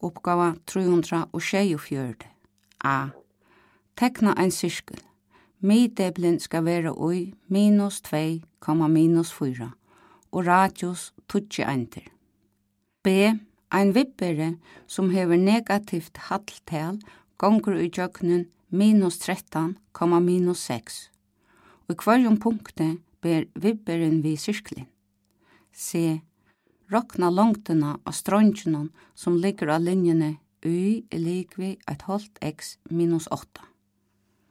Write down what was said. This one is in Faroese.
Uppgava 346. A. Tekna ein sirkel. Middeblen skal være ui -2, -4 og radius 20 enter. B. Ein vippere som hever negativt halltal gonger i jøgnen -13, -6. Og i hverjum punkte ber vipperen vi sirklen. C. Rokna longtena av strongjenen som ligger av linjene y er lik vi 1,5 x -8.